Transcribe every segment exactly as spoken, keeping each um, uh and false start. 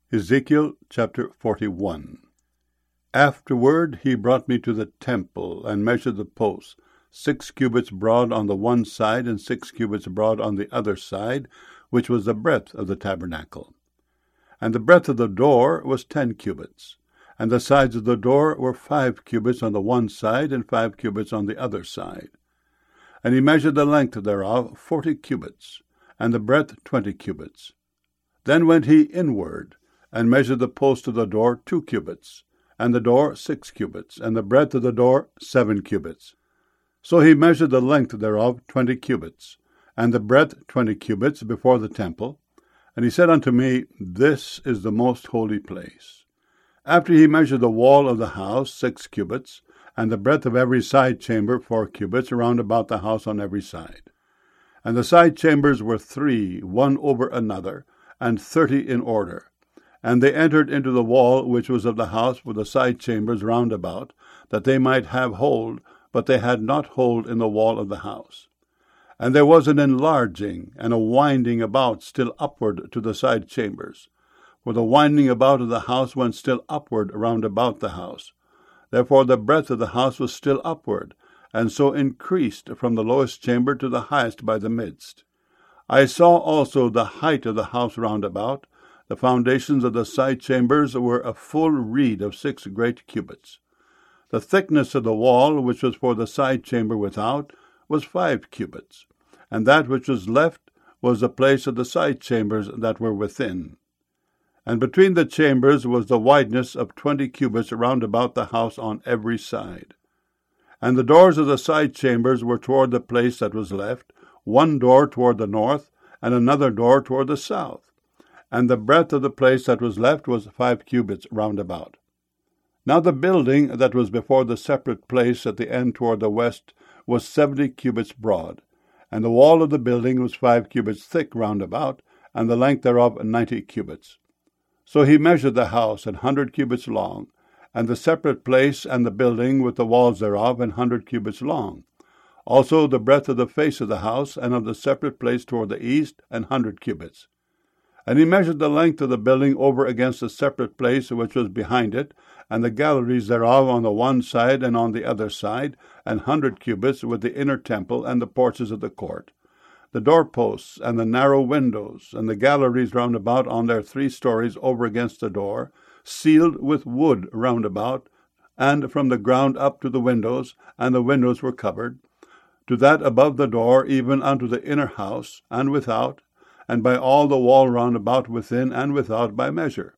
Ezekiel chapter forty-one. Afterward he brought me to the temple, and measured the posts, six cubits broad on the one side, and six cubits broad on the other side, which was the breadth of the tabernacle. And the breadth of the door was ten cubits, and the sides of the door were five cubits on the one side, and five cubits on the other side. And he measured the length thereof forty cubits, and the breadth twenty cubits. Then went he inward, and measured the post of the door two cubits, and the door six cubits, and the breadth of the door seven cubits. So he measured the length thereof twenty cubits, and the breadth twenty cubits before the temple. And he said unto me, This is the most holy place. After he measured the wall of the house six cubits, and the breadth of every side chamber four cubits, round about the house on every side. And the side chambers were three, one over another, and thirty in order. And they entered into the wall which was of the house with the side chambers round about, that they might have hold, but they had not hold in the wall of the house. And there was an enlarging and a winding about still upward to the side chambers. For the winding about of the house went still upward round about the house. Therefore the breadth of the house was still upward, and so increased from the lowest chamber to the highest by the midst. I saw also the height of the house round about. The foundations of the side chambers were a full reed of six great cubits. The thickness of the wall, which was for the side chamber without, was five cubits, and that which was left was the place of the side chambers that were within. And between the chambers was the wideness of twenty cubits round about the house on every side. And the doors of the side chambers were toward the place that was left, one door toward the north, and another door toward the south. And the breadth of the place that was left was five cubits round about. Now the building that was before the separate place at the end toward the west was seventy cubits broad, and the wall of the building was five cubits thick round about, and the length thereof ninety cubits. So he measured the house an hundred cubits long, and the separate place and the building with the walls thereof an hundred cubits long. Also the breadth of the face of the house and of the separate place toward the east an hundred cubits. And he measured the length of the building over against the separate place which was behind it, and the galleries thereof on the one side and on the other side, an hundred cubits, with the inner temple and the porches of the court, the doorposts and the narrow windows, and the galleries round about on their three stories over against the door, sealed with wood round about, and from the ground up to the windows, and the windows were covered, to that above the door, even unto the inner house, and without, and by all the wall round about within and without by measure.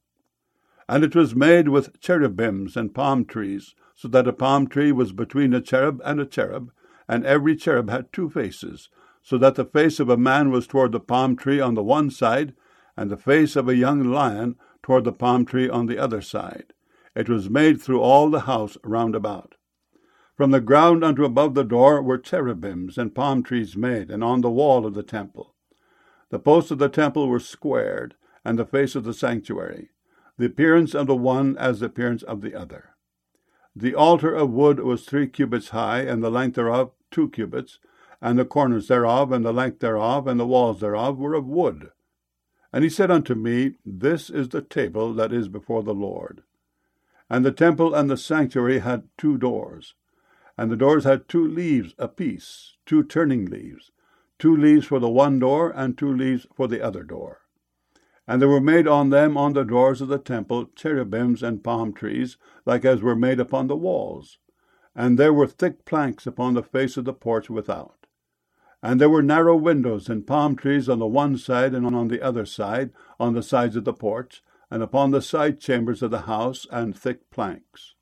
And it was made with cherubims and palm trees, so that a palm tree was between a cherub and a cherub, and every cherub had two faces, so that the face of a man was toward the palm tree on the one side, and the face of a young lion toward the palm tree on the other side. It was made through all the house round about. From the ground unto above the door were cherubims and palm trees made, and on the wall of the temple. The posts of the temple were squared, and the face of the sanctuary, the appearance of the one as the appearance of the other. The altar of wood was three cubits high, and the length thereof two cubits, and the corners thereof, and the length thereof, and the walls thereof were of wood. And he said unto me, This is the table that is before the Lord. And the temple and the sanctuary had two doors, and the doors had two leaves apiece, two turning leaves, two leaves for the one door, and two leaves for the other door. And there were made on them on the doors of the temple cherubims and palm trees, like as were made upon the walls. And there were thick planks upon the face of the porch without. And there were narrow windows and palm trees on the one side and on the other side, on the sides of the porch, and upon the side chambers of the house, and thick planks.